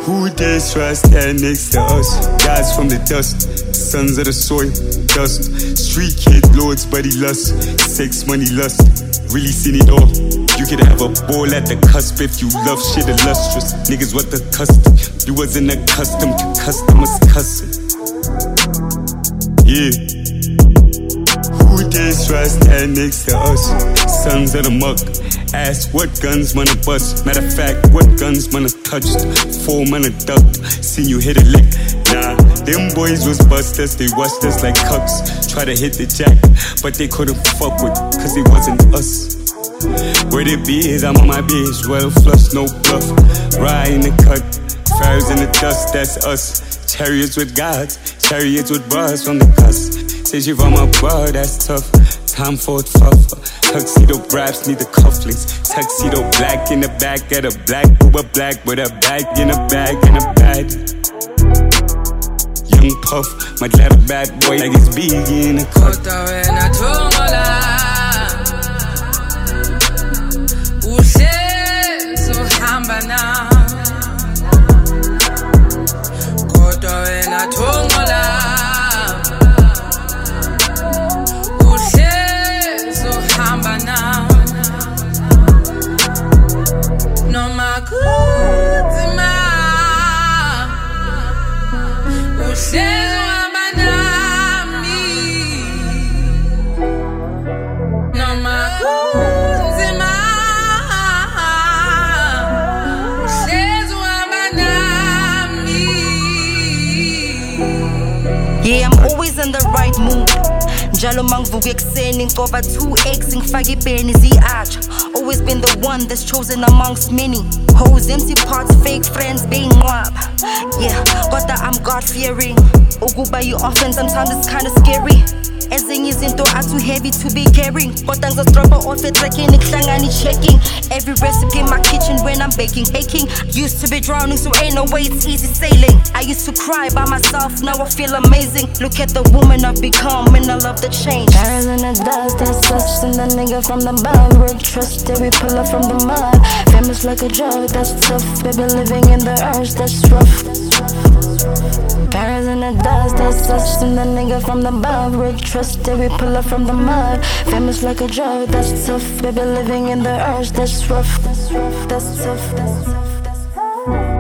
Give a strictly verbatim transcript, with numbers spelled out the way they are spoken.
Who dares try to stand next to us? Guys from the dust, sons of the soil, dust. Street kid, lords, buddy lust. Sex, money, lust. Really seen it all. You could have a ball at the cusp if you love shit illustrious. Niggas what the custom. You wasn't accustomed to customers cussing. Yeah. Who dares try to stand next to us? Sons of the muck. Ask what guns wanna bust. Matter of fact, what guns wanna touched? Four wanna ducked. Seen you hit a lick. Nah, them boys was busters. They watched us like cucks. Try to hit the jack, but they couldn't fuck with, cause it wasn't us. Where they be is I'm on my bitch. Well flush, no bluff. Ride in the cut. Fires in the dust, that's us. Chariots with gods. Chariots with bars from the cusp. Say she from a bar, that's tough. Time for it fuffer. Tuxedo raps need the cufflinks. Tuxedo black in the back at a black Uber black with a bag in a bag in a bag. Young Puff, my glad a bad boy like it's big in a cut. Yeah, I'm always in the right mood. Njalo mangivuka ekuseni ngcoba two eggs ngifake ibheni zi-acha. Always been the one that's chosen amongst many. Hoes, empty parts, fake friends being mob. Yeah, kodwa I'm God-fearing. Ukuba you often sometimes it's kinda scary. Ezinye izinto are too heavy to be carrying. Kodwa ngizodropa off etrackini kuhlangani checking. Every recipe in my kitchen when I'm baking, baking. Used to be drowning, so ain't no way it's easy sailing. I used to cry by myself, now I feel amazing. Look at the woman I've become, and I love the change. Paris in the dust, that's such. And the nigga from the band, we're trusted, we pull up from the mud. Famous like a drug, that's tough. Baby living in the urge, that's rough. Paris in the dust, that's such. And the nigga from the band, we're trusted, we pull up from the mud. Famous like a drug, that's tough. Baby living in the urge, that's rough. That's rough, that's tough, that's tough, that's tough.